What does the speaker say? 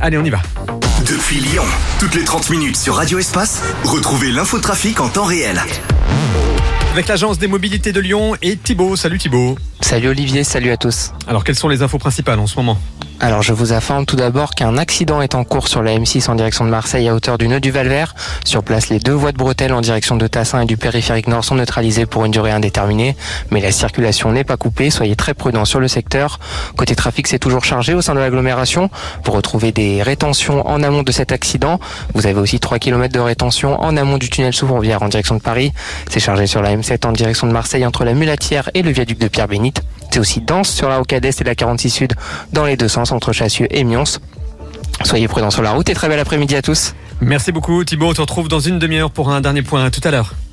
Allez, on y va. Depuis Lyon, toutes les 30 minutes sur Radio Espace, retrouvez l'infotrafic en temps réel. Avec l'agence des mobilités de Lyon et Thibaut. Salut Thibaut. Salut Olivier, salut à tous. Alors, quelles sont les infos principales en ce moment ? Alors je vous informe tout d'abord qu'un accident est en cours sur la M6 en direction de Marseille à hauteur du nœud du Val-Vert. Sur place, les deux voies de bretelles en direction de Tassin et du périphérique nord sont neutralisées pour une durée indéterminée. Mais la circulation n'est pas coupée, soyez très prudents sur le secteur. Côté trafic, c'est toujours chargé au sein de l'agglomération. Vous retrouvez des rétentions en amont de cet accident. Vous avez aussi 3 km de rétention en amont du tunnel sous Fourvière en direction de Paris. C'est chargé sur la M7 en direction de Marseille entre la Mulatière et le viaduc de Pierre-Bénite. C'est aussi dense sur la Rocade Est et la 46 Sud dans les deux sens entre Chassieux et Mions. Soyez prudents sur la route et très bel après-midi à tous. Merci beaucoup Thibaut, on te retrouve dans une demi-heure pour un dernier point. À tout à l'heure.